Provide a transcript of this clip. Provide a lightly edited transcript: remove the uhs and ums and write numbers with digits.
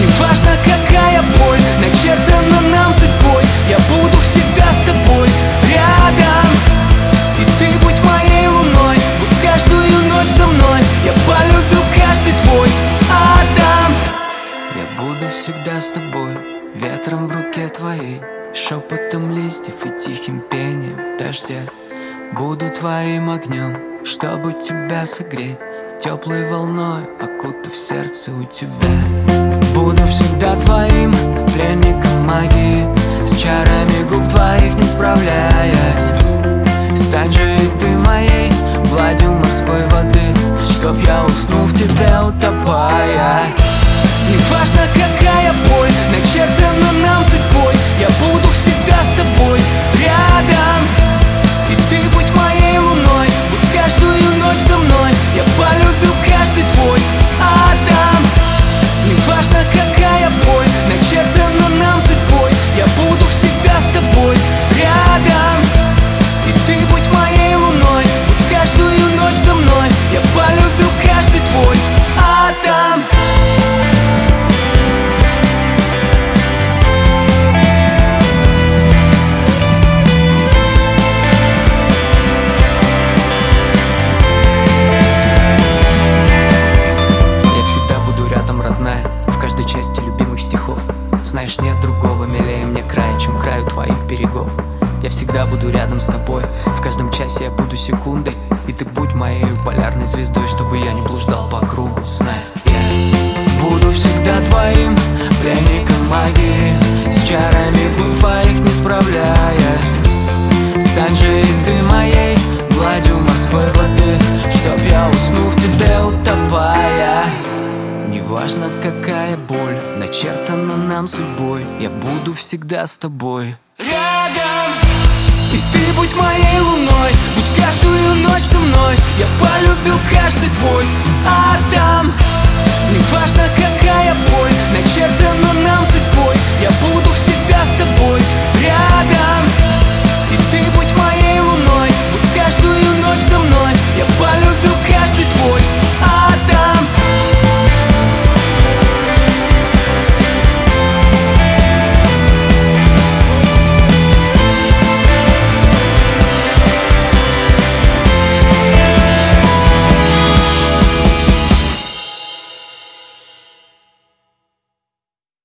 Неважно, какая боль начертана нам судьбой, я буду всегда с тобой рядом. И ты будь моей луной, будь каждую ночь со мной. Я полюбил каждый твой атом. Я буду всегда с тобой, ветром в руке твоей, шепотом листьев и тихим пением дождя. Буду твоим огнем, чтобы тебя согреть, теплой волной окутав сердце у тебя. Буду всегда твоим пленником магии, с чарами губ твоих не справляясь. Стань же и ты моей гладью морской воды, чтоб я уснул в тебе утопая. Неважно, какая боль начертана нам судьбой, я буду всегда с тобой рядом. И ты будь моей луной, будь каждую ночь со мной. Я полюбил каждый твой атом. Неважно, какая боль начертана нам судьбой, я буду всегда с тобой рядом. И ты будь моей луной, будь каждую ночь со мной. Я полюбил каждый твой атом. Части любимых стихов. Знаешь, нет другого милее мне края, чем краю твоих берегов. Я всегда буду рядом с тобой, в каждом часе я буду секундой. И ты будь моей полярной звездой, чтобы я не блуждал по кругу. Знай, я буду всегда твоим пленником магии, с чарами губ твоих не справляясь. Стань же и ты моей гладью морской воды, чтоб я уснул в тебе утопая. Неважно, какая боль начертана нам судьбой, я буду всегда с тобой рядом. И ты будь моей луной, будь каждую ночь со мной. Я полюбил каждый твой